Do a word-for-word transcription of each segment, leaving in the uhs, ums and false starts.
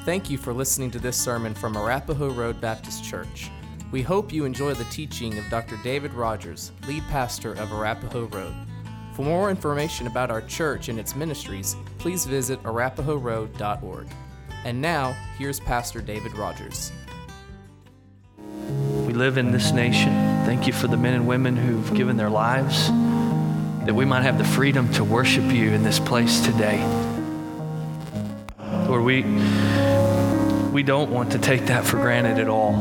Thank you for listening to this sermon from Arapahoe Road Baptist Church. We hope you enjoy the teaching of Doctor David Rogers, lead pastor of Arapahoe Road. For more information about our church and its ministries, please visit arapahoe road dot org. And now, here's Pastor David Rogers. We live in this nation. Thank you for the men and women who've given their lives, that we might have the freedom to worship you in this place today. Lord, we, we don't want to take that for granted at all.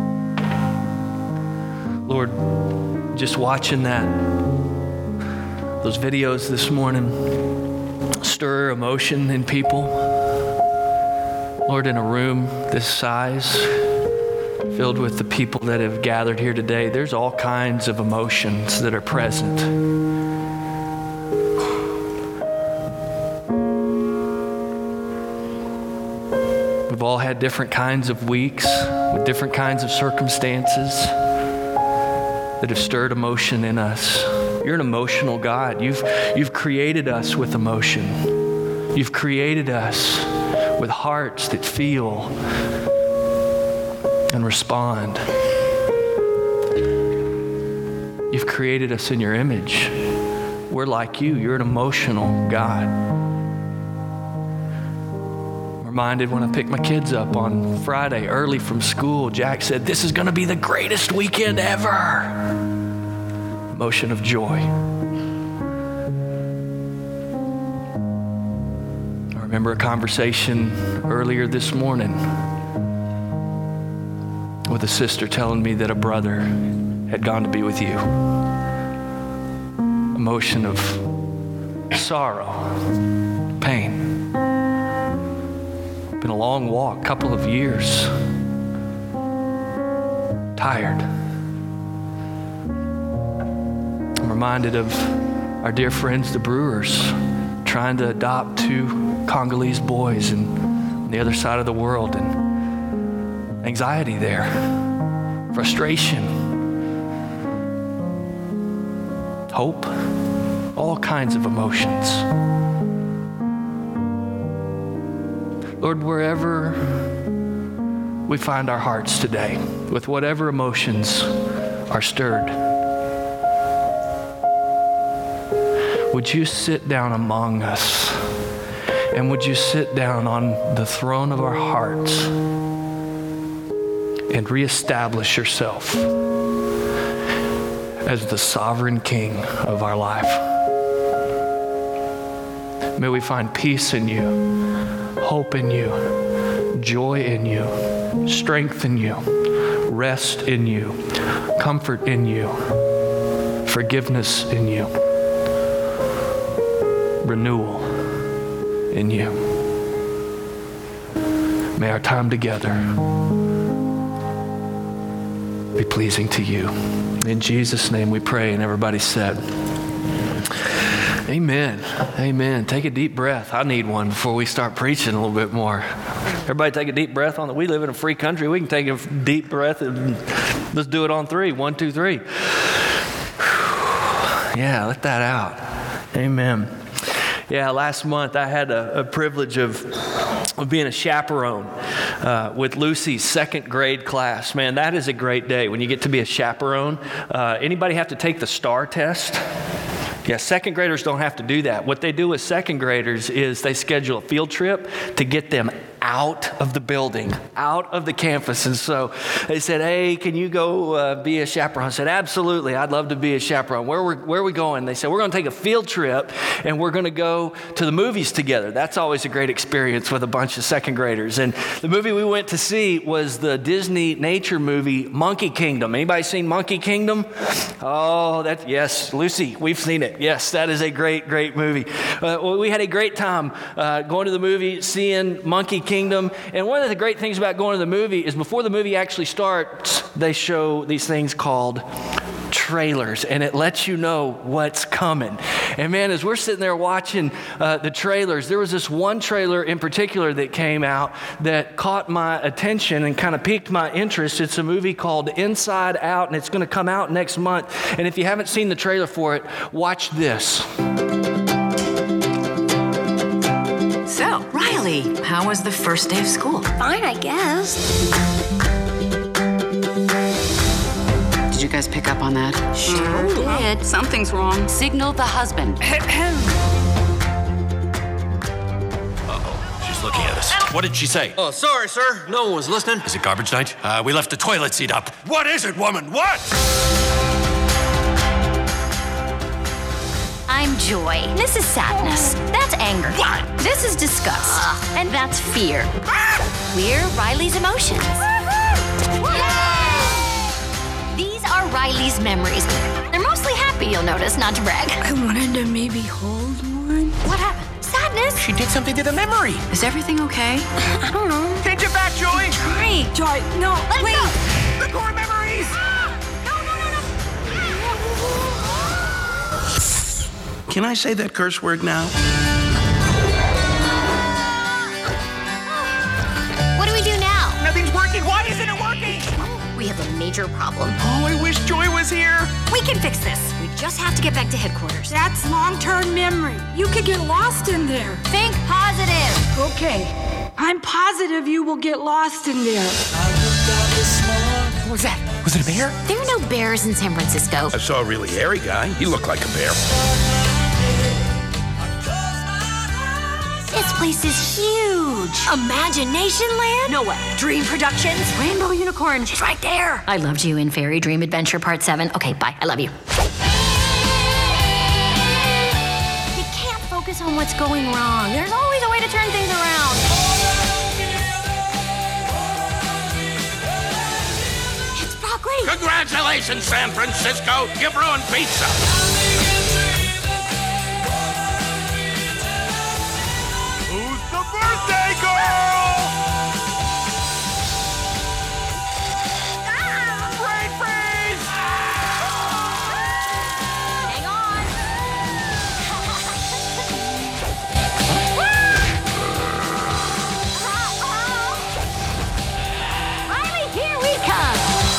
Lord, just watching that, those videos this morning stir emotion in people. Lord, in a room this size, filled with the people that have gathered here today, there's all kinds of emotions that are present. We've all had different kinds of weeks with different kinds of circumstances that have stirred emotion in us. You're an emotional God. You've, you've created us with emotion. You've created us with hearts that feel and respond. You've created us in your image. We're like you. You're an emotional God. I'm reminded when I picked my kids up on Friday early from school, Jack said, "This is going to be the greatest weekend ever." Emotion of joy. I remember a conversation earlier this morning with a sister telling me that a brother had gone to be with you. Emotion of sorrow, pain. Been a long walk, couple of years. Tired. I'm reminded of our dear friends, the Brewers, trying to adopt two Congolese boys and on the other side of the world, and anxiety there, frustration, hope, all kinds of emotions. Lord, wherever we find our hearts today, with whatever emotions are stirred, would you sit down among us, and would you sit down on the throne of our hearts and reestablish yourself as the sovereign King of our life. May we find peace in you, hope in you, joy in you, strength in you, rest in you, comfort in you, forgiveness in you, renewal in you. May our time together be pleasing to you. In Jesus' name we pray, and everybody said, amen. Amen. Take a deep breath. I need one before we start preaching a little bit more. Everybody take a deep breath on that. We live in a free country. We can take a deep breath and let's do it on three. One, two, three. Yeah, let that out. Amen. Yeah, last month I had a, a privilege of, of being a chaperone uh, with Lucy's second grade class. Man, that is a great day when you get to be a chaperone. Uh, anybody have to take the STAR test? Yeah, second graders don't have to do that. What they do with second graders is they schedule a field trip to get them out of the building, out of the campus. And so they said, "Hey, can you go uh, be a chaperone?" I said, "Absolutely, I'd love to be a chaperone." Where, we're, where are we going? They said, "We're going to take a field trip and we're going to go to the movies together." That's always a great experience with a bunch of second graders. And the movie we went to see was the Disney nature movie, Monkey Kingdom. Anybody seen Monkey Kingdom? Oh, that yes, Lucy, we've seen it. Yes, that is a great, great movie. Uh, well, we had a great time uh, going to the movie, seeing Monkey Kingdom. And one of the great things about going to the movie is before the movie actually starts, they show these things called trailers, and it lets you know what's coming. And man, as we're sitting there watching uh, the trailers, there was this one trailer in particular that came out that caught my attention and kind of piqued my interest. It's a movie called Inside Out, and it's going to come out next month. And if you haven't seen the trailer for it, watch this. So, Riley, how was the first day of school? Fine, I guess. Did you guys pick up on that? Sure did. Something's wrong. Signal the husband. Uh-oh, she's looking at us. What did she say? Oh, sorry, sir. No one was listening. Is it garbage night? Uh, we left the toilet seat up. What is it, woman? What? I'm joy. This is sadness. That's anger. What? This is disgust. Uh, and that's fear. We're Riley's emotions. These are Riley's memories. They're mostly happy, you'll notice, not to brag. I wanted to maybe hold one. What happened? Sadness? She did something to the memory. Is everything okay? I don't know. Take it back, Joy. Try. Joy, no, Let wait. go. The core memories. No, no, no, no. Can I say that curse word now? What do we do now? Nothing's working. Why isn't it working? We have a major problem. Oh, I wish Joy was here. We can fix this. We just have to get back to headquarters. That's long-term memory. You could get lost in there. Think positive. Okay, I'm positive you will get lost in there. What was that? Was it a bear? There are no bears in San Francisco. I saw a really hairy guy. He looked like a bear. This place is huge. Imagination Land? No way. Dream Productions? Rainbow Unicorn? She's right there. I loved you in Fairy Dream Adventure Part seven. Okay, bye. I love you. You can't focus on what's going wrong. There's always a way to turn things around. It's broccoli. Congratulations, San Francisco. You've ruined pizza. Who's the birthday girl? Brain freeze. Hang on. Riley, here we come.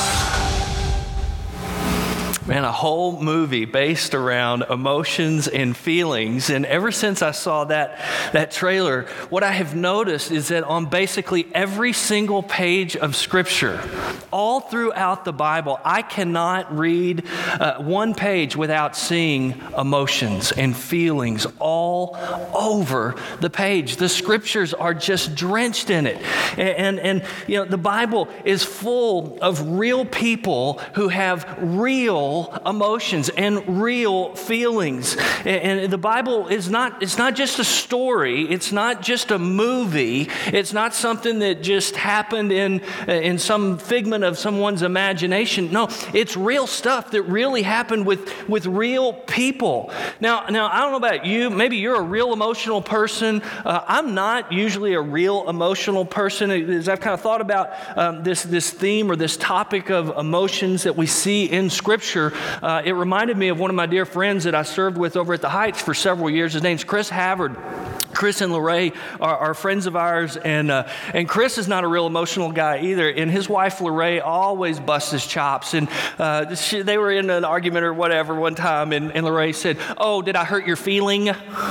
Man, a whole movie based around emotions and feelings. And ever since I saw that, that trailer, what I have noticed is that on basically every single page of Scripture, all throughout the Bible, I cannot read uh, one page without seeing emotions and feelings all over the page. The Scriptures are just drenched in it. And, and, and you know, the Bible is full of real people who have real emotions and real feelings. And, and the Bible is not, it's not just a story. It's not just a movie. It's not something that just happened in, in some figment of someone's imagination. No, it's real stuff that really happened with, with real people. Now, now, I don't know about you. Maybe you're a real emotional person. Uh, I'm not usually a real emotional person. As I've kind of thought about um, this, this theme or this topic of emotions that we see in Scripture, Uh, it reminded me of one of my dear friends that I served with over at the Heights for several years. His name's Chris Havard. Chris and Lorraine are, are friends of ours, and uh, and Chris is not a real emotional guy either. And his wife Lorraine always busts his chops. And uh, she, they were in an argument or whatever one time, and, and Lorraine said, "Oh, did I hurt your feeling?"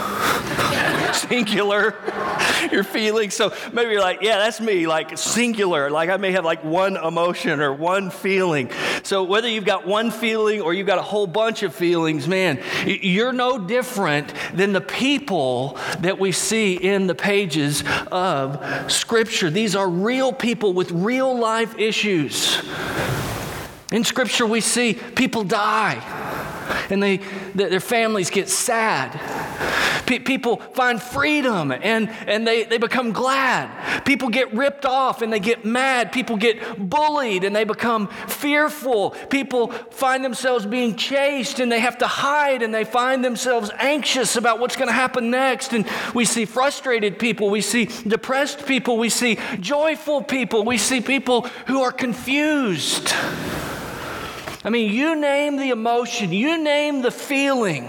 Singular, your feelings. So maybe you're like, yeah, that's me, like singular. Like I may have like one emotion or one feeling. So whether you've got one feeling or you've got a whole bunch of feelings, man, you're no different than the people that we see in the pages of Scripture. These are real people with real life issues. In Scripture, we see people die, and they their families get sad. People find freedom and, and they, they become glad. People get ripped off and they get mad. People get bullied and they become fearful. People find themselves being chased and they have to hide, and they find themselves anxious about what's going to happen next. And we see frustrated people. We see depressed people. We see joyful people. We see people who are confused. I mean, you name the emotion, you name the feeling.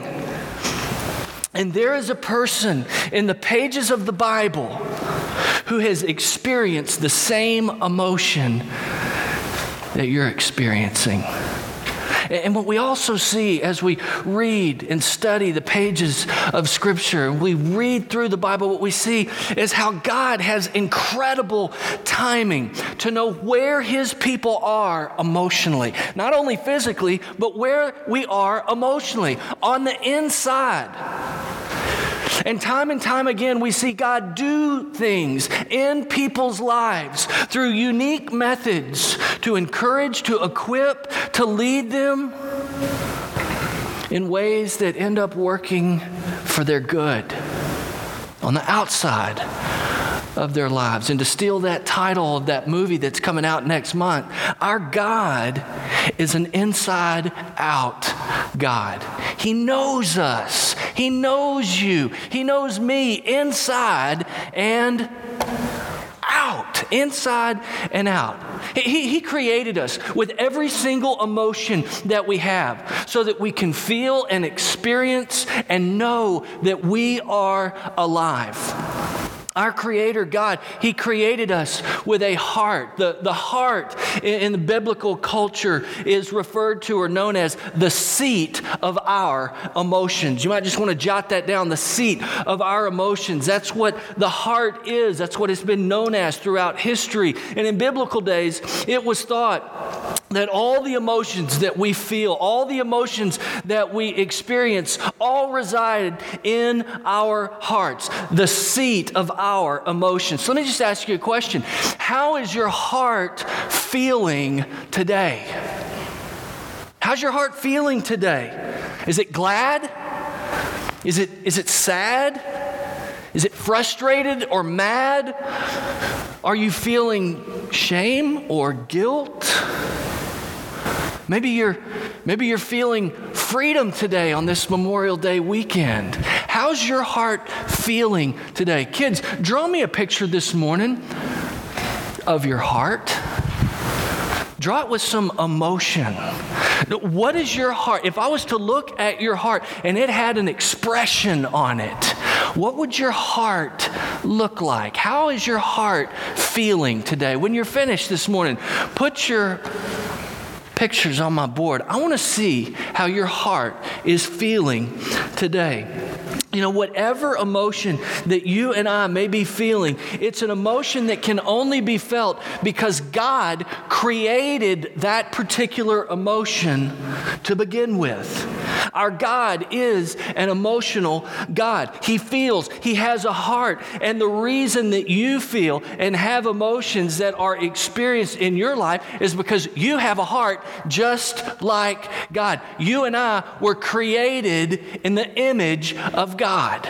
And there is a person in the pages of the Bible who has experienced the same emotion that you're experiencing. And what we also see as we read and study the pages of Scripture, and we read through the Bible, what we see is how God has incredible timing to know where his people are emotionally. Not only physically, but where we are emotionally, on the inside. And time and time again, we see God do things in people's lives through unique methods to encourage, to equip, to lead them in ways that end up working for their good on the outside of their lives. And to steal that title of that movie that's coming out next month, our God is an inside out God. He knows us. He knows you. He knows me inside and out. Inside and out. He, he created us with every single emotion that we have so that we can feel and experience and know that we are alive. Our Creator God, He created us with a heart. The, the heart in, in the biblical culture is referred to or known as the seat of our emotions. You might just want to jot that down, the seat of our emotions. That's what the heart is. That's what it's been known as throughout history. And in biblical days, it was thought that all the emotions that we feel, all the emotions that we experience, all reside in our hearts, the seat of our emotions. So let me just ask you a question. How is your heart feeling today? How's your heart feeling today? Is it glad? Is it, is it sad? Is it frustrated or mad? Are you feeling shame or guilt? Maybe you're, maybe you're feeling freedom today on this Memorial Day weekend. How's your heart feeling today? Kids, draw me a picture this morning of your heart. Draw it with some emotion. What is your heart? If I was to look at your heart and it had an expression on it, what would your heart look like? How is your heart feeling today? When you're finished this morning, put your pictures on my board. I want to see how your heart is feeling today. You know, whatever emotion that you and I may be feeling, it's an emotion that can only be felt because God created that particular emotion to begin with. Our God is an emotional God. He feels, He has a heart. And the reason that you feel and have emotions that are experienced in your life is because you have a heart just like God. You and I were created in the image of God.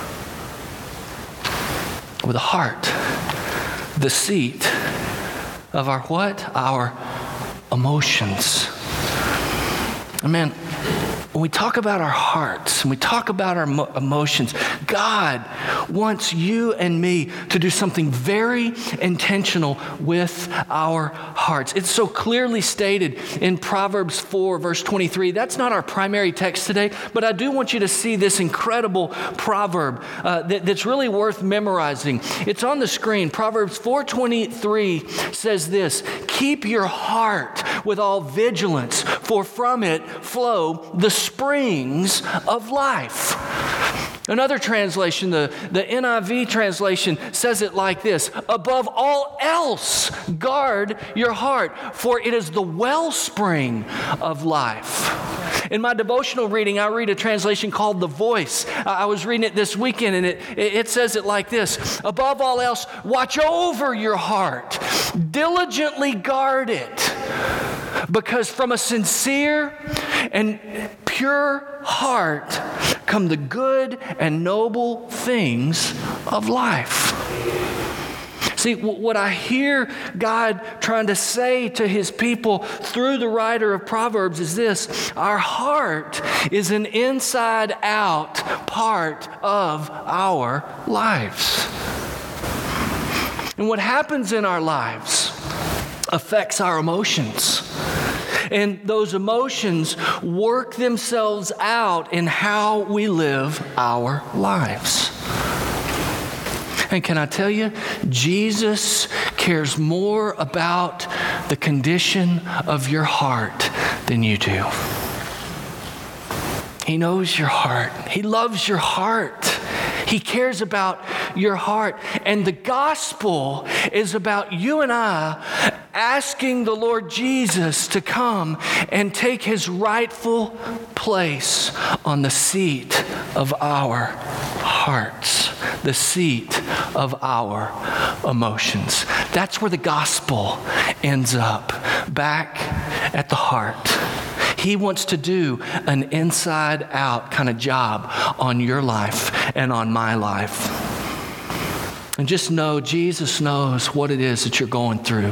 With a heart, the seat of our what? Our emotions. Man, when we talk about our hearts and we talk about our mo- emotions, God wants you and me to do something very intentional with our hearts. It's so clearly stated in Proverbs four, verse twenty-three. That's not our primary text today, but I do want you to see this incredible proverb uh, that, that's really worth memorizing. It's on the screen. Proverbs four twenty-three says this: "Keep your heart with all vigilance, for from it flow the springs of life." Another translation, the, the N I V translation, says it like this: "Above all else, guard your heart, for it is the wellspring of life." In my devotional reading, I read a translation called The Voice. I was reading it this weekend, and it, it says it like this: "Above all else, watch over your heart. Diligently guard it, because from a sincere and pure heart come the good and noble things of life." See, what I hear God trying to say to His people through the writer of Proverbs is this: our heart is an inside-out part of our lives. And what happens in our lives affects our emotions. And those emotions work themselves out in how we live our lives. And can I tell you, Jesus cares more about the condition of your heart than you do. He knows your heart. He loves your heart. He cares about your heart. And the gospel is about you and I asking the Lord Jesus to come and take his rightful place on the seat of our hearts, the seat of our emotions. That's where the gospel ends up, back at the heart. He wants to do an inside-out kind of job on your life and on my life. And just know Jesus knows what it is that you're going through.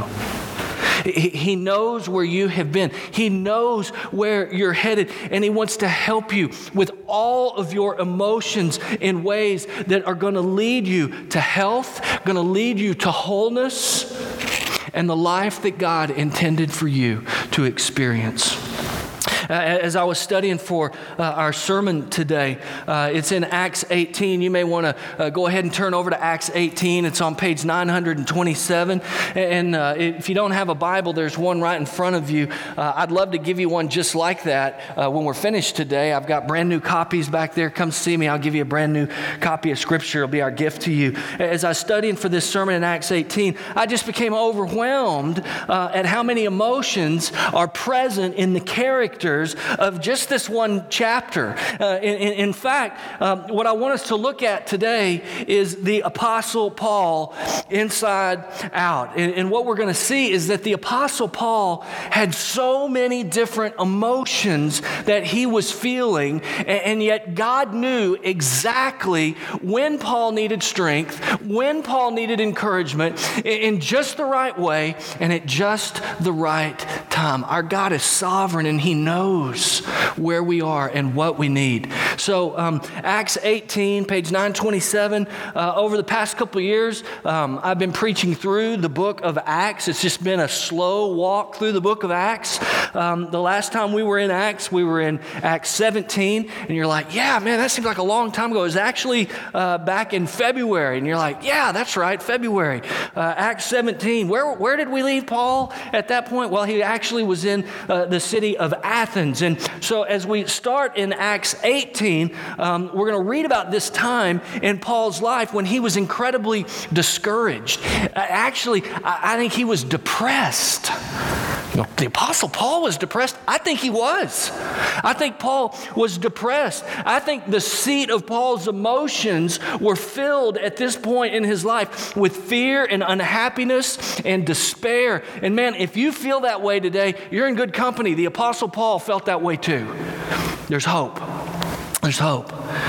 He knows where you have been. He knows where you're headed, and he wants to help you with all of your emotions in ways that are going to lead you to health, going to lead you to wholeness, and the life that God intended for you to experience. Uh, as I was studying for uh, our sermon today, uh, it's in Acts eighteen. You may want to uh, go ahead and turn over to Acts eighteen. It's on page nine hundred twenty-seven. And uh, if you don't have a Bible, there's one right in front of you. Uh, I'd love to give you one just like that uh, when we're finished today. I've got brand new copies back there. Come see me. I'll give you a brand new copy of Scripture. It'll be our gift to you. As I was studying for this sermon in Acts eighteen, I just became overwhelmed uh, at how many emotions are present in the character of just this one chapter. Uh, in, in fact, um, what I want us to look at today is the Apostle Paul inside out. And, and what we're going to see is that the Apostle Paul had so many different emotions that he was feeling, and, and yet God knew exactly when Paul needed strength, when Paul needed encouragement, in, in just the right way and at just the right time. Our God is sovereign, and he knows where we are and what we need. So um, Acts eighteen, page nine twenty-seven, uh, over the past couple of years, um, I've been preaching through the book of Acts. It's just been a slow walk through the book of Acts. Um, the last time we were in Acts, we were in Acts seventeen, and you're like, yeah, man, that seems like a long time ago. It was actually uh, back in February, and you're like, yeah, that's right, February. Uh, Acts seventeen, where, where did we leave Paul at that point? Well, he actually was in uh, the city of Athens. And so as we start in Acts eighteen, um, we're going to read about this time in Paul's life when he was incredibly discouraged. Uh, actually, I, I think he was depressed. You know, the Apostle Paul was depressed. I think he was. I think Paul was depressed. I think the seat of Paul's emotions were filled at this point in his life with fear and unhappiness and despair. And man, if you feel that way today, you're in good company. The Apostle Paul felt that way too. There's hope. There's hope.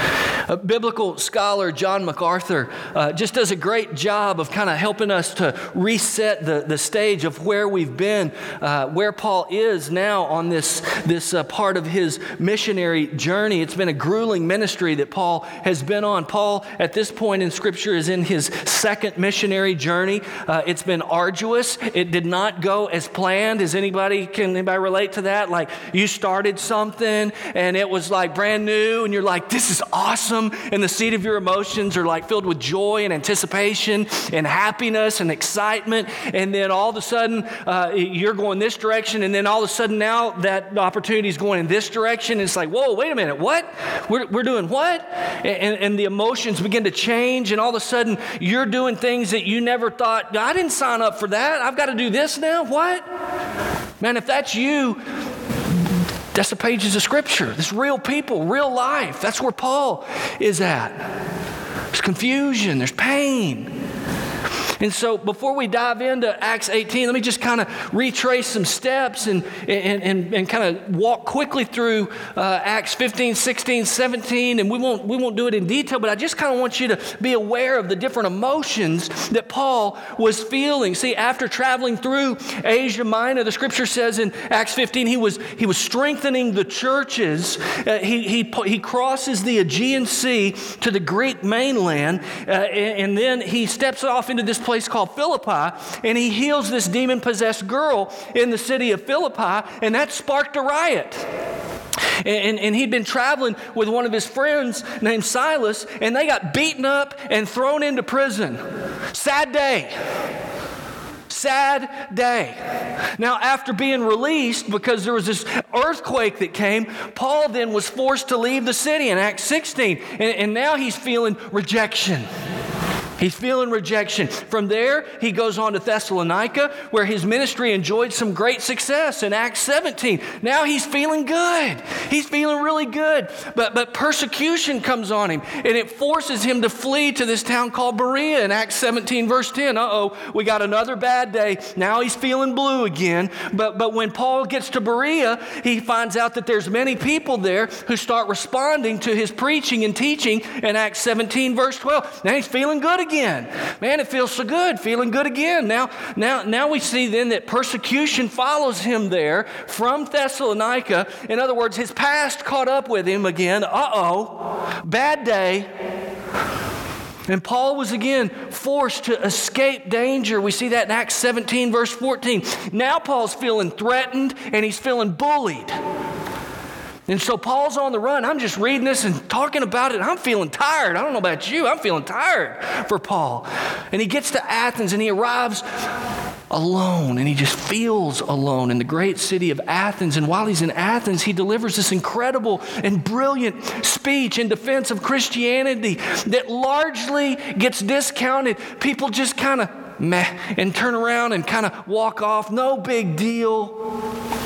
A biblical scholar, John MacArthur, uh, just does a great job of kind of helping us to reset the, the stage of where we've been, uh, where Paul is now on this, this uh, part of his missionary journey. It's been a grueling ministry that Paul has been on. Paul, at this point in Scripture, is in his second missionary journey. Uh, it's been arduous. It did not go as planned. Is anybody, can anybody relate to that? Like you started something and it was like brand new and you're like, this is awesome. And the seat of your emotions are like filled with joy and anticipation and happiness and excitement. And then all of a sudden uh, you're going this direction. And then all of a sudden now that opportunity is going in this direction. It's like, whoa, wait a minute. What? We're, we're doing what? And, and the emotions begin to change. And all of a sudden you're doing things that you never thought, I didn't sign up for that. I've got to do this now. What? Man, if that's you, that's the pages of Scripture. This real people, real life. That's where Paul is at. There's confusion. There's pain. And so before we dive into Acts eighteen, let me just kind of retrace some steps and, and, and, and kind of walk quickly through uh, Acts fifteen, sixteen, seventeen. And we won't, we won't do it in detail, but I just kind of want you to be aware of the different emotions that Paul was feeling. See, after traveling through Asia Minor, the Scripture says in Acts fifteen, he was, he was strengthening the churches. Uh, he, he, he crosses the Aegean Sea to the Greek mainland, uh, and, and then he steps off into this place called Philippi, and he heals this demon-possessed girl in the city of Philippi, and that sparked a riot. And, and he'd been traveling with one of his friends named Silas, and they got beaten up and thrown into prison. Sad day. sad day. Now, after being released, because there was this earthquake that came, Paul then was forced to leave the city in Acts sixteen. And, and now he's feeling rejection. He's feeling rejection. From there, he goes on to Thessalonica, where his ministry enjoyed some great success in Acts seventeen. Now he's feeling good. He's feeling really good. But, but persecution comes on him, and it forces him to flee to this town called Berea in Acts seventeen, verse ten. Uh-oh, we got another bad day. Now he's feeling blue again. But, but when Paul gets to Berea, he finds out that there's many people there who start responding to his preaching and teaching in Acts seventeen, verse twelve. Now he's feeling good again. Again. Man, it feels so good, feeling good again. Now, now, now we see then that persecution follows him there from Thessalonica. In other words, his past caught up with him again. Uh-oh, bad day. And Paul was again forced to escape danger. We see that in Acts seventeen, verse fourteen. Now Paul's feeling threatened and he's feeling bullied. And so Paul's on the run. I'm just reading this and talking about it. I'm feeling tired. I don't know about you. I'm feeling tired for Paul. And he gets to Athens and he arrives alone, and he just feels alone in the great city of Athens. And while he's in Athens, he delivers this incredible and brilliant speech in defense of Christianity that largely gets discounted. People just kind of meh and turn around and kind of walk off. No big deal.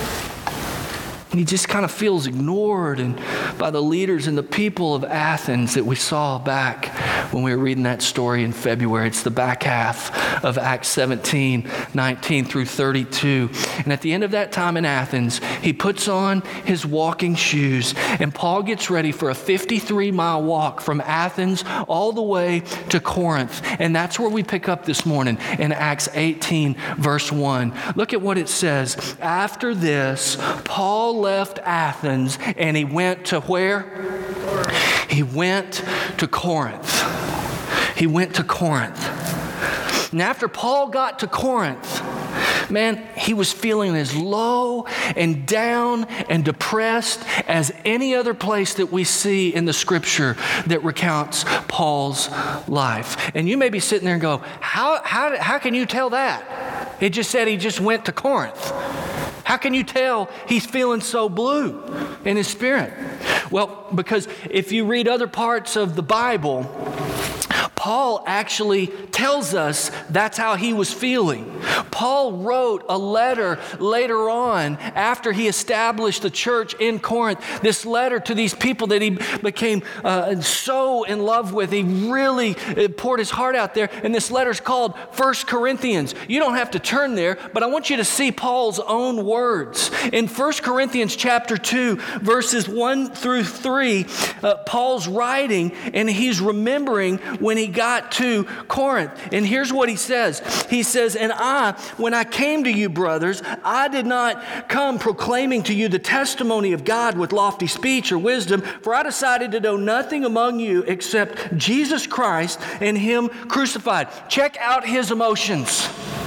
And he just kind of feels ignored and by the leaders and the people of Athens that we saw back when we were reading that story in February. It's the back half of Acts seventeen, nineteen through thirty-two. And at the end of that time in Athens, he puts on his walking shoes, and Paul gets ready for a fifty-three mile walk from Athens all the way to Corinth. And that's where we pick up this morning in Acts eighteen, verse one. Look at what it says. After this, Paul left Athens and he went to where? He went to Corinth. He went to Corinth. And after Paul got to Corinth, man, he was feeling as low and down and depressed as any other place that we see in the scripture that recounts Paul's life. And you may be sitting there and go, how, how, how can you tell that? It just said he just went to Corinth. How can you tell he's feeling so blue in his spirit? Well, because if you read other parts of the Bible, Paul actually tells us that's how he was feeling. Paul wrote a letter later on after he established the church in Corinth, this letter to these people that he became uh, so in love with. He really poured his heart out there, and this letter's called First Corinthians. You don't have to turn there, but I want you to see Paul's own words. In First Corinthians chapter two, verses one through three, uh, Paul's writing, and he's remembering when he got to Corinth. And here's what he says. He says, "And I, when I came to you, brothers, I did not come proclaiming to you the testimony of God with lofty speech or wisdom, for I decided to know nothing among you except Jesus Christ and Him crucified." Check out his emotions.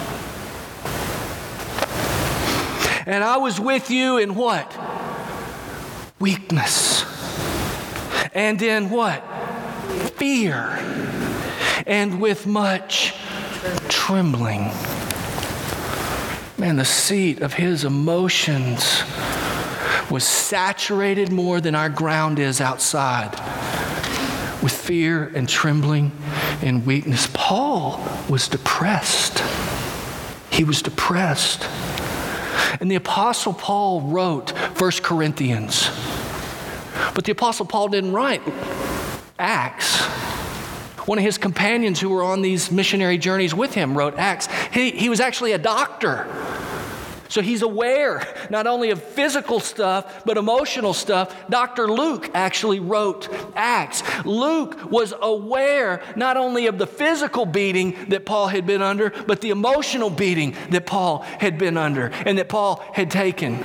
"And I was with you in what? Weakness. And in what? Fear. And with much trembling." Man, the seat of his emotions was saturated more than our ground is outside with fear and trembling and weakness. Paul was depressed. He was depressed. And the Apostle Paul wrote First Corinthians. But the Apostle Paul didn't write Acts. One of his companions who were on these missionary journeys with him wrote Acts. He, he was actually a doctor. So he's aware not only of physical stuff, but emotional stuff. Doctor Luke actually wrote Acts. Luke was aware not only of the physical beating that Paul had been under, but the emotional beating that Paul had been under and that Paul had taken.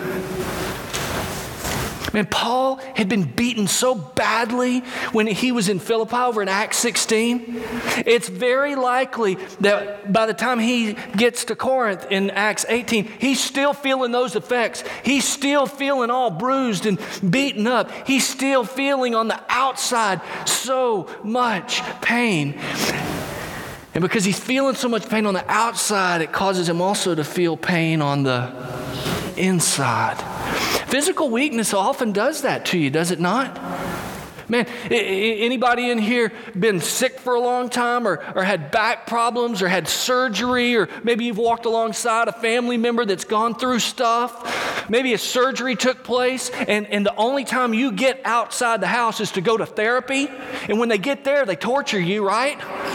Man, Paul had been beaten so badly when he was in Philippi over in Acts sixteen. It's very likely that by the time he gets to Corinth in Acts eighteen, he's still feeling those effects. He's still feeling all bruised and beaten up. He's still feeling on the outside so much pain. And because he's feeling so much pain on the outside, it causes him also to feel pain on the inside. Physical weakness often does that to you, does it not? Man, anybody in here been sick for a long time or, or had back problems or had surgery, or maybe you've walked alongside a family member that's gone through stuff. Maybe a surgery took place and, and the only time you get outside the house is to go to therapy. And when they get there, they torture you, right?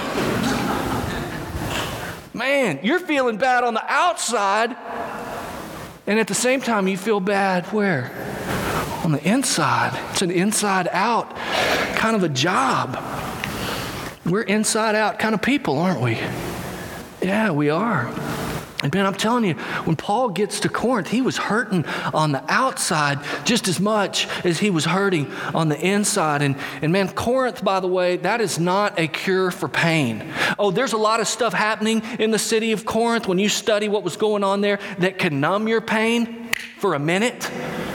Man, you're feeling bad on the outside, and at the same time you feel bad where? On the inside. It's an inside out kind of a job. We're inside out kind of people, aren't we? Yeah, we are. And man, I'm telling you, when Paul gets to Corinth, he was hurting on the outside just as much as he was hurting on the inside. And, and man, Corinth, by the way, that is not a cure for pain. Oh, there's a lot of stuff happening in the city of Corinth when you study what was going on there that can numb your pain for a minute.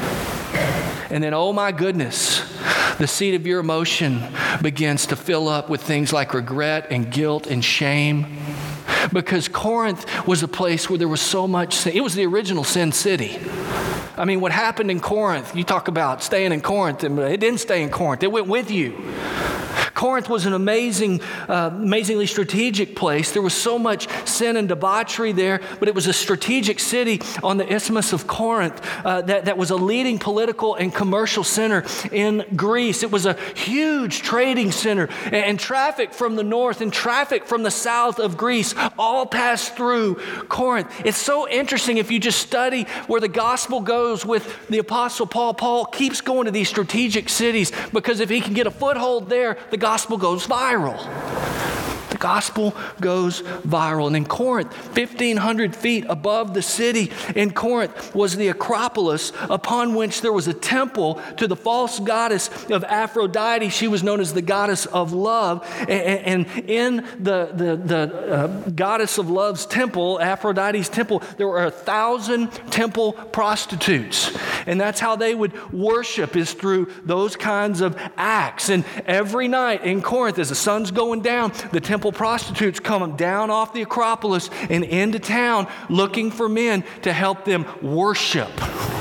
And then, oh my goodness, the seat of your emotion begins to fill up with things like regret and guilt and shame. Because Corinth was a place where there was so much sin. It was the original sin city. I mean, what happened in Corinth, you talk about staying in Corinth, it didn't stay in Corinth, it went with you. Corinth was an amazing, uh, amazingly strategic place. There was so much sin and debauchery there, but it was a strategic city on the Isthmus of Corinth uh, that, that was a leading political and commercial center in Greece. It was a huge trading center, and, and traffic from the north and traffic from the south of Greece all passed through Corinth. It's so interesting if you just study where the gospel goes with the Apostle Paul. Paul keeps going to these strategic cities because if he can get a foothold there, the gospel goes viral. The gospel goes viral. And in Corinth, fifteen hundred feet above the city in Corinth was the Acropolis, upon which there was a temple to the false goddess of Aphrodite. She was known as the goddess of love. And in the, the, the uh, goddess of love's temple, Aphrodite's temple, there were a thousand temple prostitutes. And that's how they would worship, is through those kinds of acts. And every night in Corinth, as the sun's going down, the temple prostitutes come down off the Acropolis and into town looking for men to help them worship.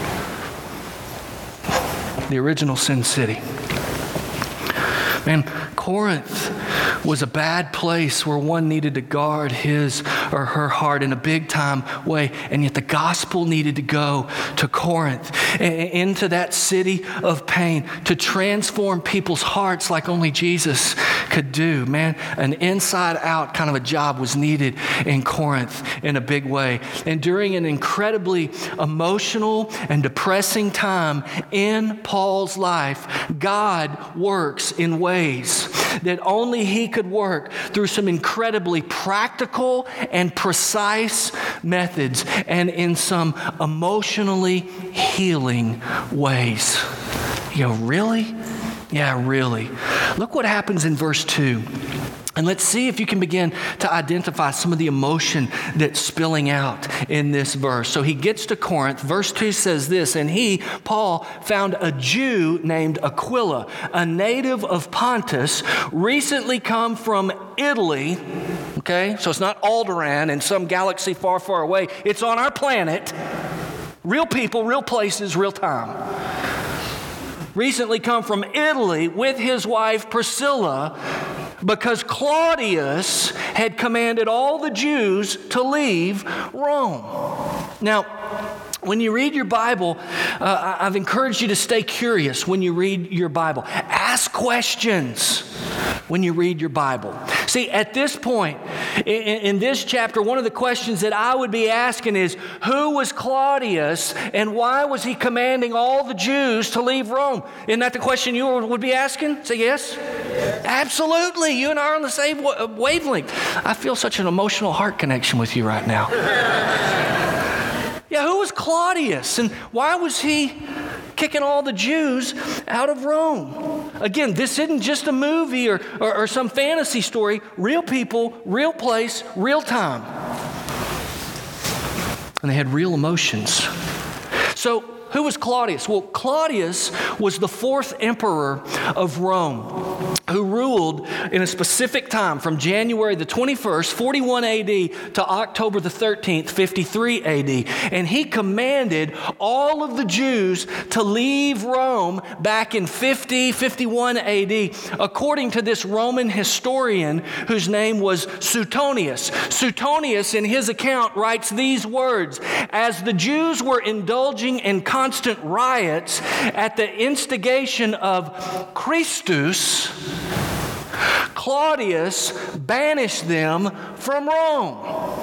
The original sin city. Man, Corinth was a bad place where one needed to guard his or her heart in a big time way, and yet the gospel needed to go to Corinth, into that city of pain, to transform people's hearts like only Jesus could do. Man, an inside out kind of a job was needed in Corinth in a big way. And during an incredibly emotional and depressing time in Paul's life, God works in ways that only he could work, through some incredibly practical and precise methods and in some emotionally healing ways. You go, really? Yeah, really. Look what happens in verse two. And let's see if you can begin to identify some of the emotion that's spilling out in this verse. So he gets to Corinth. Verse two says this, and he, Paul, found a Jew named Aquila, a native of Pontus, recently come from Italy. Okay, so it's not Alderaan in some galaxy far, far away. It's on our planet. Real people, real places, real time. Recently come from Italy with his wife Priscilla, because Claudius had commanded all the Jews to leave Rome. Now, when you read your Bible, uh, I've encouraged you to stay curious when you read your Bible. Ask questions when you read your Bible. See, at this point, in, in this chapter, one of the questions that I would be asking is, who was Claudius and why was he commanding all the Jews to leave Rome? Isn't that the question you would be asking? Say yes? Yes. Absolutely. You and I are on the same wavelength. I feel such an emotional heart connection with you right now. Yeah, who was Claudius and why was he kicking all the Jews out of Rome? Again, this isn't just a movie or, or, or some fantasy story. Real people, real place, real time. And they had real emotions. So Who was Claudius? Well, Claudius was the fourth emperor of Rome, who ruled in a specific time from January the twenty-first, forty-one A D to October the thirteenth, fifty-three A D. And he commanded all of the Jews to leave Rome back in fifty, fifty-one A D, according to this Roman historian whose name was Suetonius. Suetonius, in his account, writes these words: as the Jews were indulging in constant riots at the instigation of Christus, Claudius banished them from Rome.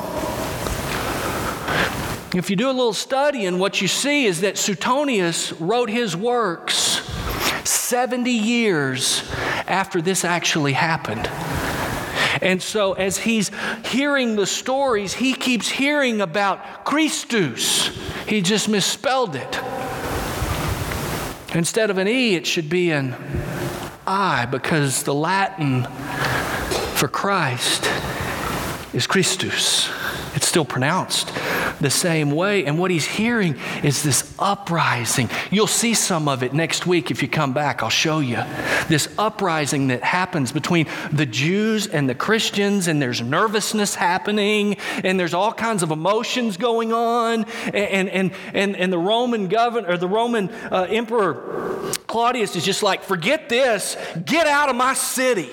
If you do a little studying, what you see is that Suetonius wrote his works seventy years after this actually happened. And so as he's hearing the stories, he keeps hearing about Christus. He just misspelled it. Instead of an E, it should be an I, because the Latin for Christ is Christus. It's still pronounced the same way. And what he's hearing is this uprising. You'll see some of it next week if you come back. I'll show you. This uprising that happens between the Jews and the Christians, and there's nervousness happening, and there's all kinds of emotions going on. And and and, and the Roman governor, or the Roman uh, emperor Claudius is just like, forget this. Get out of my city.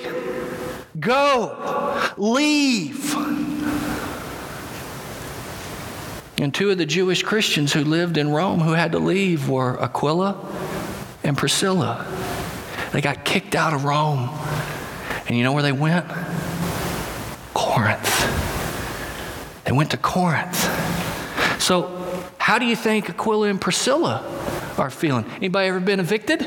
Go. Leave. And two of the Jewish Christians who lived in Rome who had to leave were Aquila and Priscilla. They got kicked out of Rome. And you know where they went? Corinth. They went to Corinth. So how do you think Aquila and Priscilla are feeling? Anybody ever been evicted?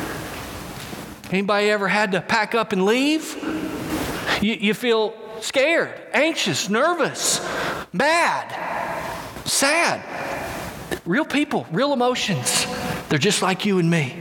Anybody ever had to pack up and leave? You, you feel scared, anxious, nervous, mad, sad. Real people, real emotions. They're just like you and me.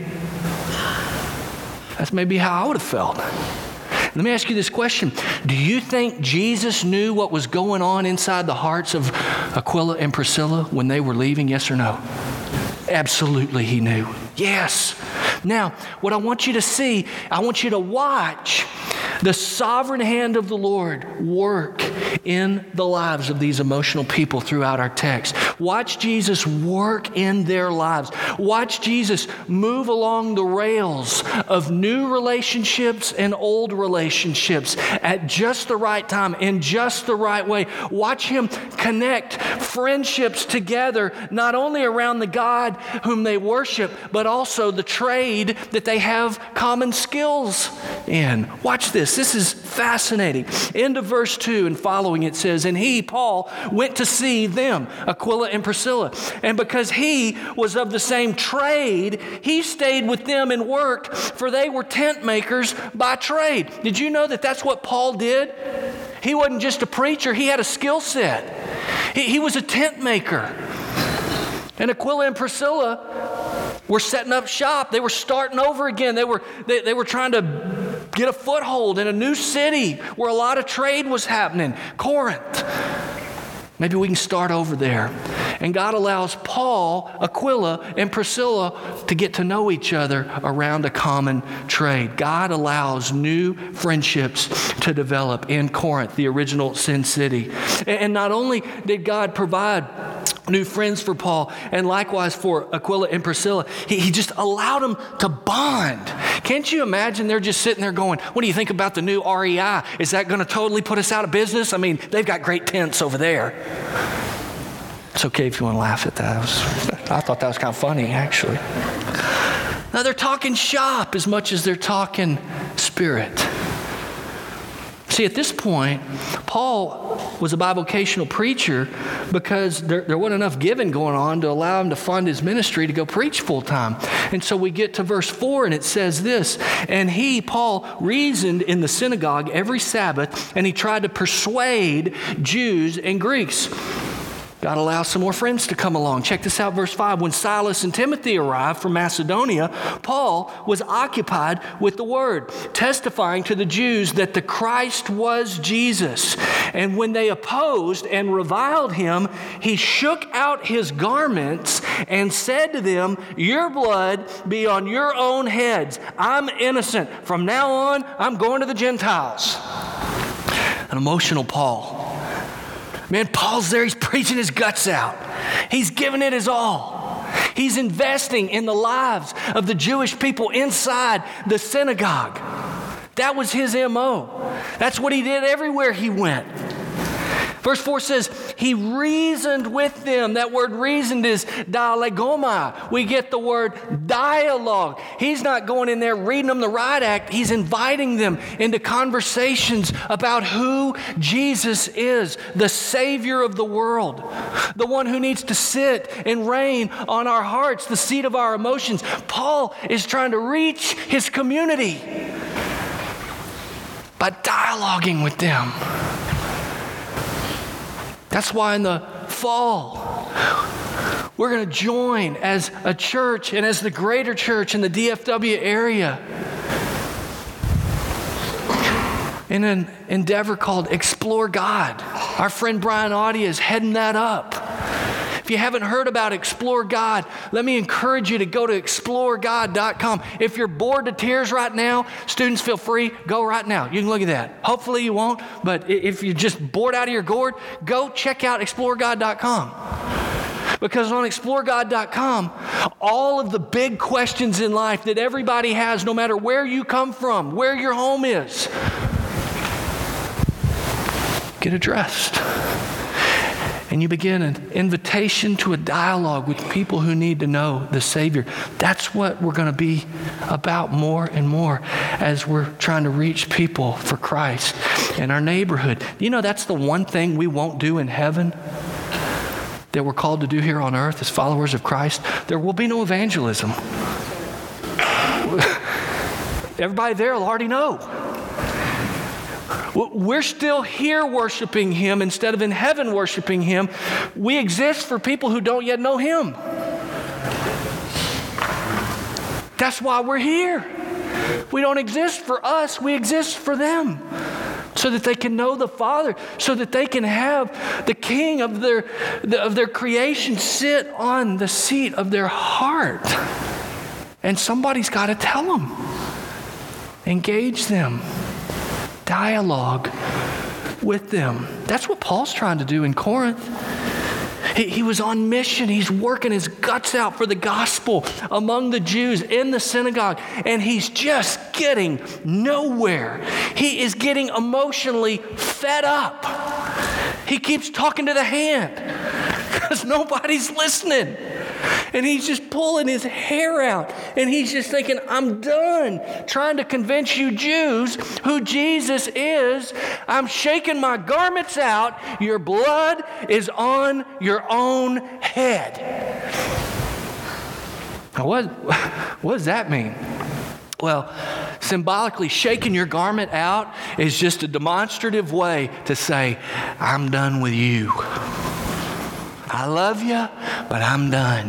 That's maybe how I would have felt. Let me ask you this question. Do you think Jesus knew what was going on inside the hearts of Aquila and Priscilla when they were leaving? Yes or no? Absolutely, he knew. Yes. Now, what I want you to see, I want you to watch the sovereign hand of the Lord work in the lives of these emotional people throughout our text. Watch Jesus work in their lives. Watch Jesus move along the rails of new relationships and old relationships at just the right time, in just the right way. Watch him connect friendships together, not only around the God whom they worship, but also the trade that they have common skills in. Watch this. This is fascinating. End of verse two and following, it says, and he, Paul, went to see them, Aquila and Priscilla. And because he was of the same trade, he stayed with them and worked, for they were tent makers by trade. Did you know that that's what Paul did? He wasn't just a preacher. He had a skill set. He, he was a tent maker. And Aquila and Priscilla were setting up shop. They were starting over again. They were, they, they were trying to get a foothold in a new city where a lot of trade was happening, Corinth. Maybe we can start over there. And God allows Paul, Aquila, and Priscilla to get to know each other around a common trade. God allows new friendships to develop in Corinth, the original Sin City. And not only did God provide new friends for Paul, and likewise for Aquila and Priscilla, he, he just allowed them to bond. Can't you imagine they're just sitting there going, what do you think about the new R E I? Is that going to totally put us out of business? I mean, they've got great tents over there. It's okay if you want to laugh at that. I, was, I thought that was kind of funny, actually. Now they're talking shop as much as they're talking spirit. See, at this point, Paul was a bivocational preacher because there, there wasn't enough giving going on to allow him to fund his ministry to go preach full time. And so we get to verse four and it says this, and he, Paul, reasoned in the synagogue every Sabbath, and he tried to persuade Jews and Greeks. God allows some more friends to come along. Check this out, verse five. When Silas and Timothy arrived from Macedonia, Paul was occupied with the word, testifying to the Jews that the Christ was Jesus. And when they opposed and reviled him, he shook out his garments and said to them, your blood be on your own heads. I'm innocent. From now on, I'm going to the Gentiles. An emotional Paul. Man, Paul's there. He's preaching his guts out. He's giving it his all. He's investing in the lives of the Jewish people inside the synagogue. That was his M O. That's what he did everywhere he went. Verse four says, he reasoned with them. That word reasoned is dialegomai. We get the word dialogue. He's not going in there reading them the riot act. He's inviting them into conversations about who Jesus is, the Savior of the world, the one who needs to sit and reign on our hearts, the seat of our emotions. Paul is trying to reach his community by dialoguing with them. That's why in the fall, we're going to join as a church and as the greater church in the D F W area in an endeavor called Explore God. Our friend Brian Audie is heading that up. If you haven't heard about Explore God, let me encourage you to go to explore god dot com. If you're bored to tears right now, students, feel free, go right now. You can look at that. Hopefully you won't, but if you're just bored out of your gourd, go check out explore god dot com. Because on explore god dot com, all of the big questions in life that everybody has, no matter where you come from, where your home is, get addressed. And you begin an invitation to a dialogue with people who need to know the Savior. That's what we're going to be about more and more as we're trying to reach people for Christ in our neighborhood. You know, that's the one thing we won't do in heaven that we're called to do here on earth as followers of Christ. There will be no evangelism. Everybody there will already know. We're still here worshiping Him instead of in heaven worshiping Him. We exist for people who don't yet know Him. That's why we're here. We don't exist for us. We exist for them so that they can know the Father, so that they can have the King of their, of their creation sit on the seat of their heart. And somebody's got to tell them. Engage them. Dialogue with them. That's what Paul's trying to do in Corinth. He, he was on mission. He's working his guts out for the gospel among the Jews in the synagogue, and he's just getting nowhere. He is getting emotionally fed up. He keeps talking to the hand because nobody's listening. And he's just pulling his hair out. And he's just thinking, I'm done trying to convince you Jews who Jesus is. I'm shaking my garments out. Your blood is on your own head. Now, what, what does that mean? Well, symbolically, shaking your garment out is just a demonstrative way to say, I'm done with you. I love you, but I'm done.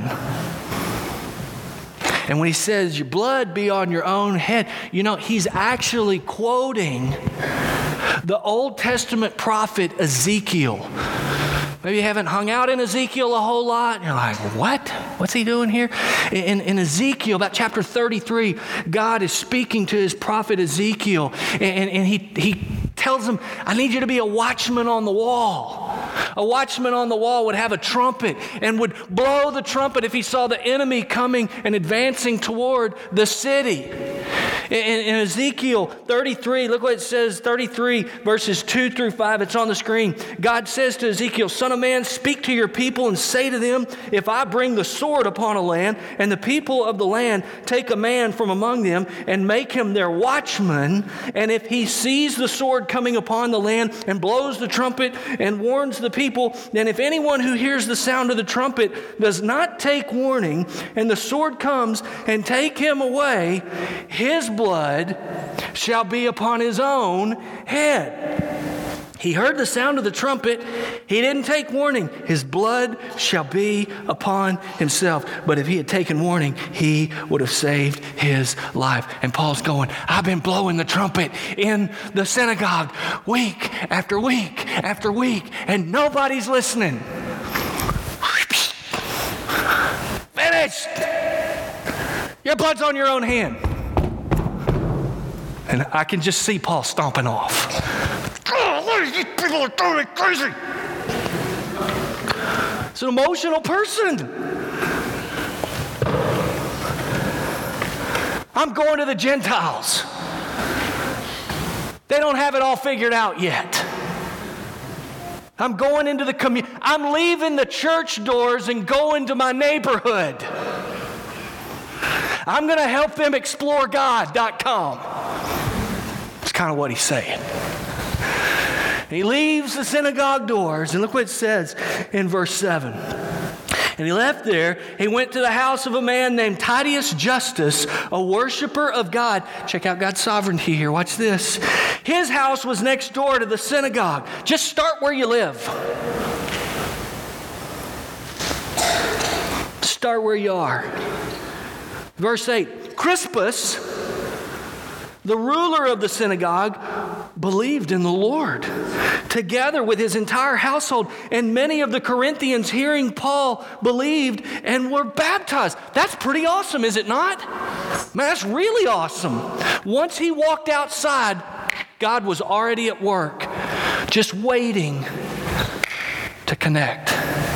And when he says, your blood be on your own head, you know, he's actually quoting the Old Testament prophet Ezekiel. Maybe you haven't hung out in Ezekiel a whole lot. And you're like, what? What's he doing here? In, in Ezekiel, about chapter thirty-three, God is speaking to his prophet Ezekiel. And, and he, he tells him, I need you to be a watchman on the wall. A watchman on the wall would have a trumpet and would blow the trumpet if he saw the enemy coming and advancing toward the city. In, in Ezekiel thirty-three, look what it says, thirty-three verses two through five. It's on the screen. God says to Ezekiel, Son of man, speak to your people and say to them, if I bring the sword upon a land and the people of the land take a man from among them and make him their watchman, and if he sees the sword coming upon the land and blows the trumpet and warns the people, then if anyone who hears the sound of the trumpet does not take warning, and the sword comes and take him away, his blood shall be upon his own head. He heard the sound of the trumpet. He didn't take warning. His blood shall be upon himself. But if he had taken warning, he would have saved his life. And Paul's going, I've been blowing the trumpet in the synagogue week after week after week, and nobody's listening. Finished. Your blood's on your own hand. And I can just see Paul stomping off. These people are totally crazy. It's an emotional person. I'm going to the Gentiles. They don't have it all figured out yet. I'm going into the community. I'm leaving the church doors and going to my neighborhood. I'm going to help them explore God dot com. That's kind of what he's saying. He leaves the synagogue doors, and look what it says in verse seven. And he left there. He went to the house of a man named Titius Justus, a worshiper of God. Check out God's sovereignty here. Watch this. His house was next door to the synagogue. Just start where you live. Start where you are. Verse eight. Crispus, the ruler of the synagogue, believed in the Lord, together with his entire household. And many of the Corinthians, hearing Paul, believed and were baptized. That's pretty awesome, is it not? Man, that's really awesome. Once he walked outside, God was already at work, just waiting to connect.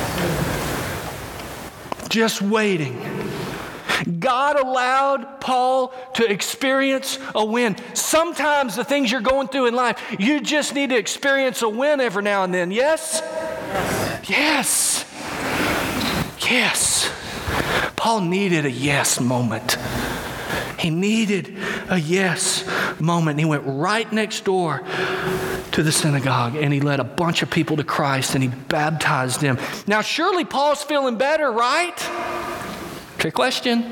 Just waiting. God allowed Paul to experience a win. Sometimes the things you're going through in life, you just need to experience a win every now and then. Yes? Yes. Yes. Paul needed a yes moment. He needed a yes moment. He went right next door to the synagogue, and he led a bunch of people to Christ, and he baptized them. Now, surely Paul's feeling better, right? Trick question.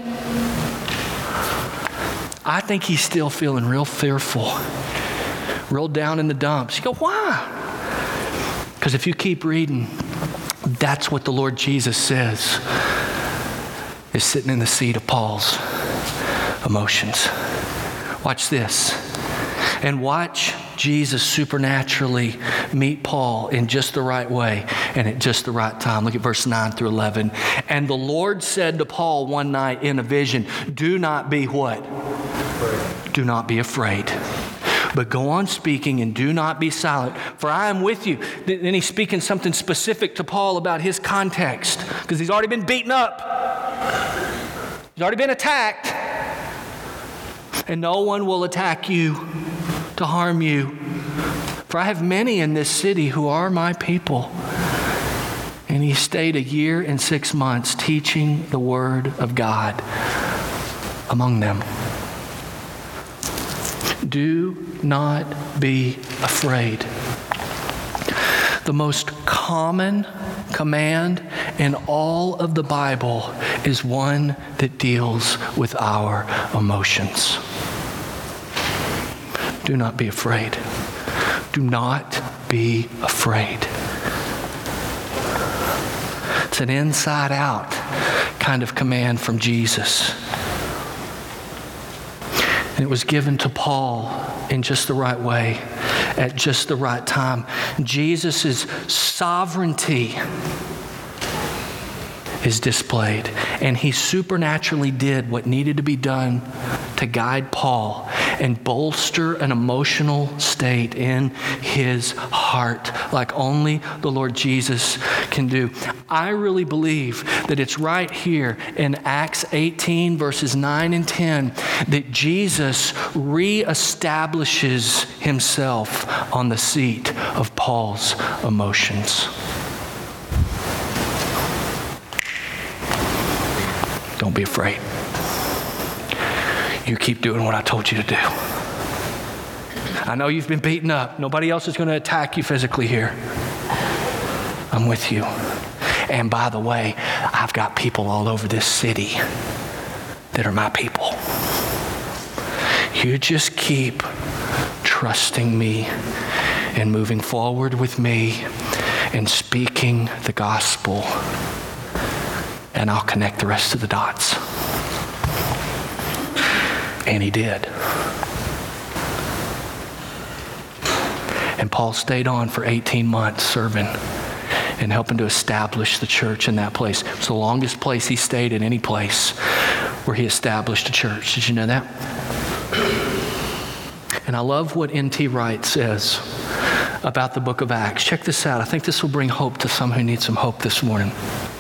I think he's still feeling real fearful, real down in the dumps. You go, why? Because if you keep reading, that's what the Lord Jesus says is sitting in the seat of Paul's emotions. Watch this. And watch Jesus supernaturally meet Paul in just the right way and at just the right time. Look at verse nine through eleven. And the Lord said to Paul one night in a vision, do not be what? Afraid. Do not be afraid. But go on speaking and do not be silent, for I am with you. Then he's speaking something specific to Paul about his context, because he's already been beaten up. He's already been attacked. And no one will attack you to harm you. For I have many in this city who are my people. And he stayed a year and six months teaching the word of God among them. Do not be afraid. The most common command in all of the Bible is one that deals with our emotions. Do not be afraid. Do not be afraid. It's an inside out kind of command from Jesus. And it was given to Paul in just the right way, at just the right time. Jesus' sovereignty is displayed, and he supernaturally did what needed to be done to guide Paul and bolster an emotional state in his heart like only the Lord Jesus can do. I really believe that it's right here in Acts eighteen verses nine and ten that Jesus reestablishes himself on the seat of Paul's emotions. Don't be afraid. You keep doing what I told you to do. I know you've been beaten up. Nobody else is going to attack you physically here. I'm with you. And by the way, I've got people all over this city that are my people. You just keep trusting me and moving forward with me and speaking the gospel. And I'll connect the rest of the dots. And he did. And Paul stayed on for eighteen months serving and helping to establish the church in that place. It's the longest place he stayed in any place where he established a church. Did you know that? And I love what N T Wright says about the book of Acts. Check this out. I think this will bring hope to some who need some hope this morning.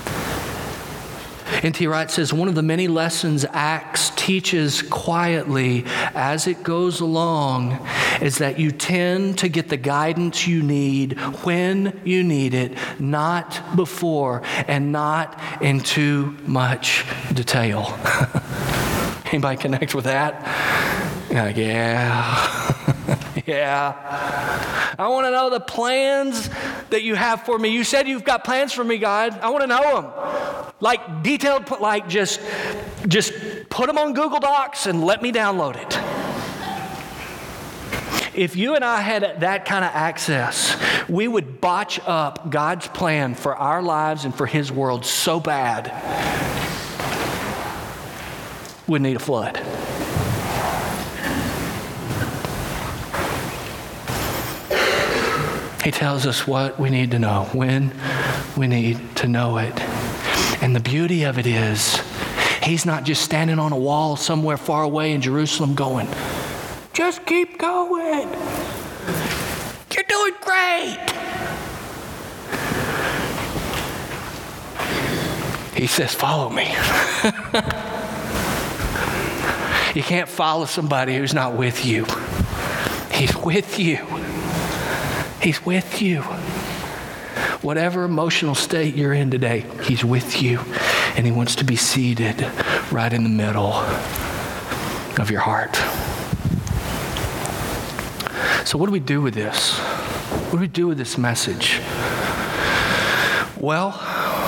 N T Wright says, one of the many lessons Acts teaches quietly as it goes along is that you tend to get the guidance you need when you need it, not before and not in too much detail. Anybody connect with that? You're like, yeah, yeah. I want to know the plans that you have for me. You said you've got plans for me, God. I want to know them. Like detailed, like just, just put them on Google Docs and let me download it. If you and I had that kind of access, we would botch up God's plan for our lives and for His world so bad, we'd need a flood. He tells us what we need to know, when we need to know it. And the beauty of it is, He's not just standing on a wall somewhere far away in Jerusalem going, just keep going. You're doing great. He says, follow me. You can't follow somebody who's not with you. He's with you. He's with you. Whatever emotional state you're in today, He's with you. And He wants to be seated right in the middle of your heart. So what do we do with this? What do we do with this message? Well,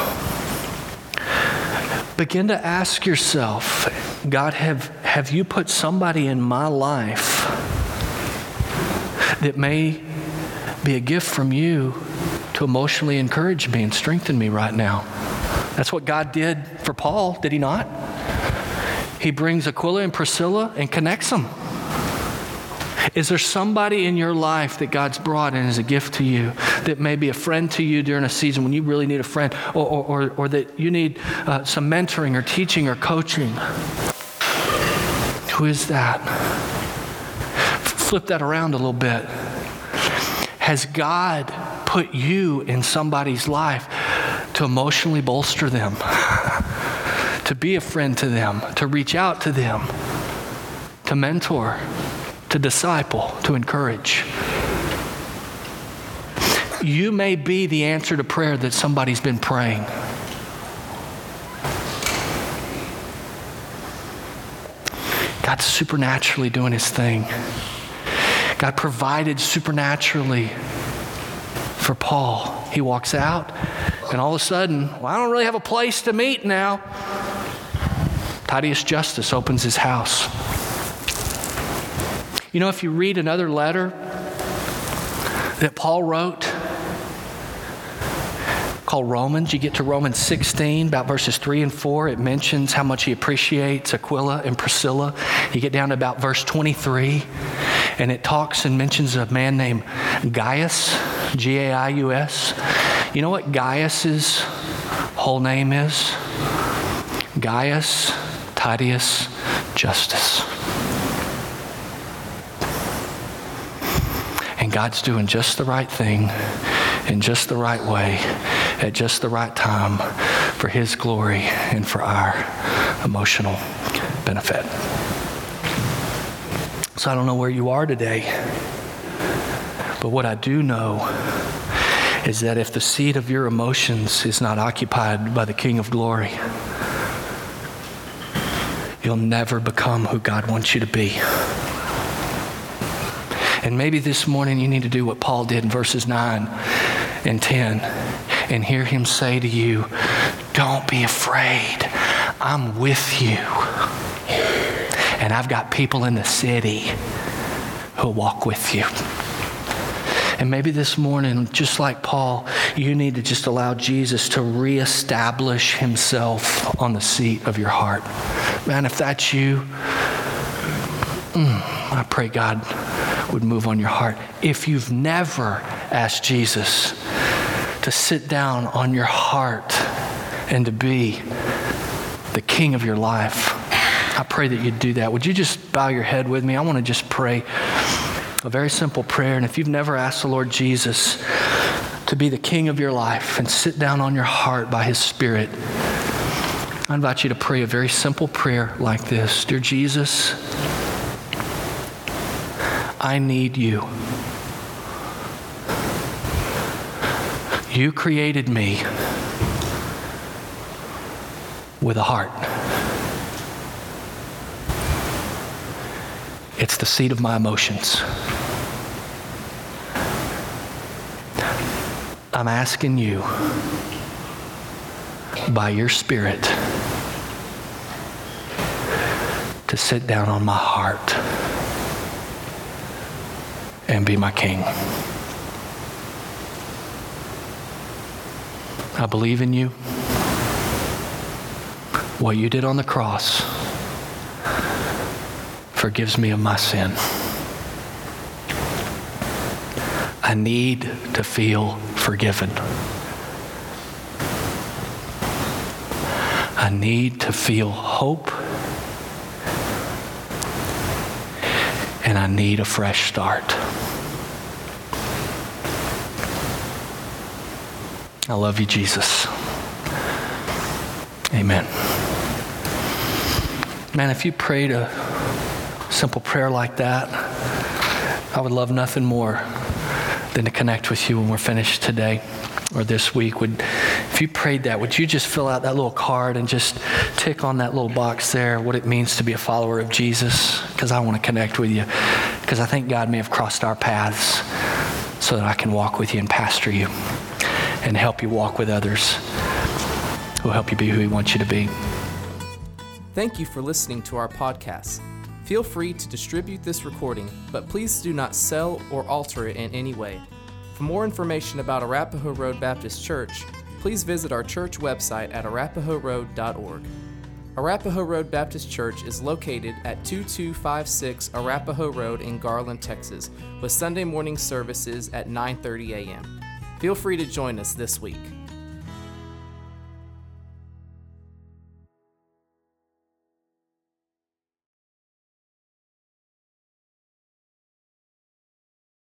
begin to ask yourself, God, have, have you put somebody in my life that may be a gift from you to emotionally encourage me and strengthen me right now? That's what God did for Paul, did He not? He brings Aquila and Priscilla and connects them. Is there somebody in your life that God's brought in as a gift to you that may be a friend to you during a season when you really need a friend, or, or, or, or that you need uh, some mentoring or teaching or coaching? Who is that? Flip that around a little bit. Has God put you in somebody's life to emotionally bolster them, to be a friend to them, to reach out to them, to mentor, to disciple, to encourage? You may be the answer to prayer that somebody's been praying. God's supernaturally doing His thing. God provided supernaturally for Paul. He walks out, and all of a sudden, well, I don't really have a place to meet now. Titius Justus opens his house. You know, if you read another letter that Paul wrote called Romans, you get to Romans sixteen, about verses three and four, it mentions how much he appreciates Aquila and Priscilla. You get down to about verse twenty-three, and it talks and mentions a man named Gaius, G A I U S. You know what Gaius's whole name is? Gaius Titius Justus. And God's doing just the right thing in just the right way at just the right time for His glory and for our emotional benefit. So I don't know where you are today, but what I do know is that if the seat of your emotions is not occupied by the King of Glory, you'll never become who God wants you to be. And maybe this morning you need to do what Paul did in verses nine and ten and hear him say to you, don't be afraid. I'm with you. And I've got people in the city who'll walk with you. And maybe this morning, just like Paul, you need to just allow Jesus to reestablish himself on the seat of your heart. Man, if that's you, mm, I pray God would move on your heart. If you've never asked Jesus to sit down on your heart and to be the king of your life, I pray that you'd do that. Would you just bow your head with me? I want to just pray a very simple prayer. And if you've never asked the Lord Jesus to be the king of your life and sit down on your heart by his Spirit, I invite you to pray a very simple prayer like this. Dear Jesus, I need you. You created me with a heart. It's the seat of my emotions. I'm asking you, by your Spirit, to sit down on my heart and be my king. I believe in you. What you did on the cross forgives me of my sin. I need to feel forgiven. I need to feel hope. And I need a fresh start. I love you, Jesus. Amen. Man, if you prayed a simple prayer like that, I would love nothing more than to connect with you when we're finished today or this week. Would, if you prayed that, would you just fill out that little card and just tick on that little box there what it means to be a follower of Jesus? Because I want to connect with you. Because I think God may have crossed our paths so that I can walk with you and pastor you and help you walk with others who will help you be who he wants you to be. Thank you for listening to our podcast. Feel free to distribute this recording, but please do not sell or alter it in any way. For more information about Arapahoe Road Baptist Church, please visit our church website at arapahoe road dot org. Arapahoe Road Baptist Church is located at two two five six Arapahoe Road in Garland, Texas, with Sunday morning services at nine thirty a.m. Feel free to join us this week.